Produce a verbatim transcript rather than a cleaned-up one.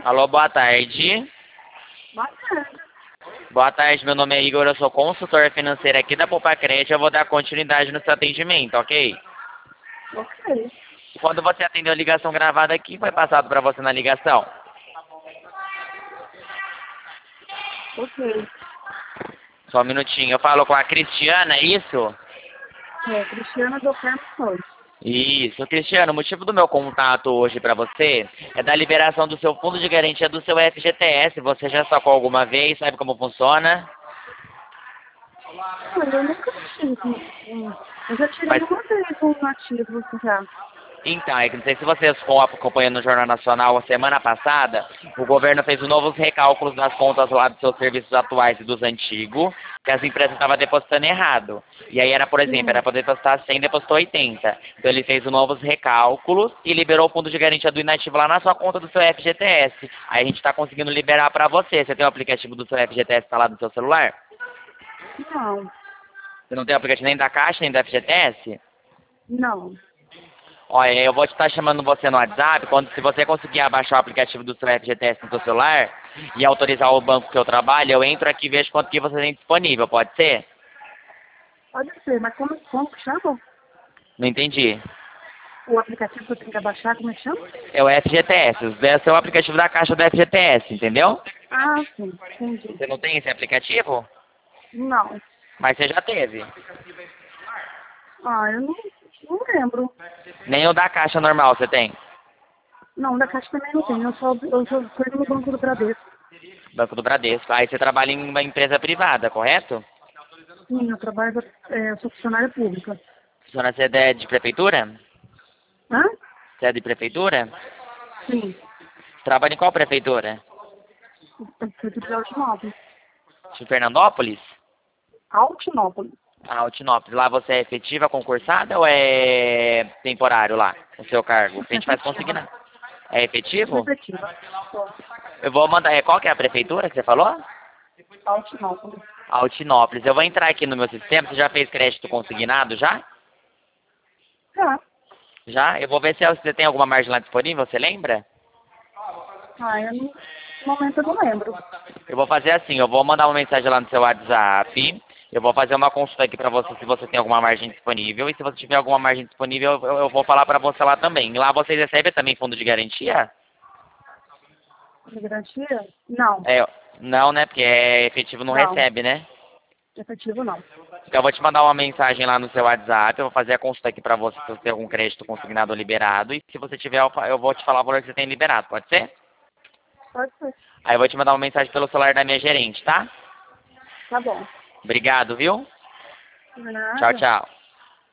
Alô, boa tarde. Boa tarde. Boa tarde, meu nome é Igor, eu sou consultor financeiro aqui da Poupa Crédito, eu vou dar continuidade no seu atendimento, ok? Ok. Quando você atendeu a ligação gravada aqui, foi passado para você na ligação? Ok. Só um minutinho, eu falo com a Cristiana, é isso? É, Cristiana do Carmo Souza. Isso, Cristiano, o motivo do meu contato hoje para você é da liberação do seu fundo de garantia do seu F G T S. Você já sacou alguma vez? Sabe como funciona? Olha, eu nunca tive. Hum, Eu já tirei Mas, uma vez um nativo já. então, é que não sei se vocês ficam acompanhando no Jornal Nacional, a semana passada, o governo fez novos recálculos nas contas lá dos seus serviços atuais e dos antigos, que as empresas estavam depositando errado. E aí era, por exemplo, Sim. era para depositar cem, depositou oitenta. Então ele fez os novos recálculos e liberou o fundo de garantia do inativo lá na sua conta do seu F G T S. Aí a gente está conseguindo liberar para você. Você tem o aplicativo do seu F G T S instalado no seu celular? Não. Você não tem o aplicativo nem da Caixa, nem do F G T S? Não. Olha, eu vou estar chamando você no WhatsApp, quando se você conseguir abaixar o aplicativo do seu F G T S no seu celular e autorizar o banco que eu trabalho, eu entro aqui e vejo quanto que você tem disponível, pode ser? Pode ser, mas como, como que chama? Não entendi. O aplicativo que eu tenho que abaixar, como é que chama? É o F G T S, esse é o aplicativo da Caixa do F G T S, entendeu? Ah, sim. Entendi. Você não tem esse aplicativo? Não. Mas você já teve. Ah, eu não, não lembro. Nem o da Caixa normal você tem. Não, da Caixa também não tem. Eu só, eu só fui no Banco do Bradesco. Banco do Bradesco. Aí você trabalha em uma empresa privada, correto? Sim, eu trabalho, é, eu sou funcionária pública. Funciona, você é de prefeitura? Hã? Você é de prefeitura? Sim. Trabalha em qual prefeitura? Eu fui de Altinópolis. De Fernandópolis? Altinópolis. Ah, Altinópolis. Lá você é efetiva, concursada ou é temporário lá, o seu cargo? A gente faz Efetiva. consignar. É efetivo? Efetiva. Eu vou mandar. É, qual que é a prefeitura que você falou? Altinópolis. Altinópolis. Eu vou entrar aqui no meu sistema. Você já fez crédito consignado já? Tá. Já? Eu vou ver se você tem alguma margem lá disponível, você lembra? Ah, eu não, no momento eu não lembro. Eu vou fazer assim, eu vou mandar uma mensagem lá no seu WhatsApp. Eu vou fazer uma consulta aqui pra você se você tem alguma margem disponível. E se você tiver alguma margem disponível, eu, eu vou falar pra você lá também. Lá vocês recebem também fundo de garantia? De garantia? Não. É, não, né? Porque é efetivo não Não. recebe, né? Efetivo não. Então eu vou te mandar uma mensagem lá no seu WhatsApp. Eu vou fazer a consulta aqui pra você se você tem algum crédito consignado ou liberado. E se você tiver, eu fa- eu vou te falar o valor que você tem liberado, pode ser? Pode ser. Aí eu vou te mandar uma mensagem pelo celular da minha gerente, tá? Tá bom. Obrigado, viu? De Tchau, nada. tchau.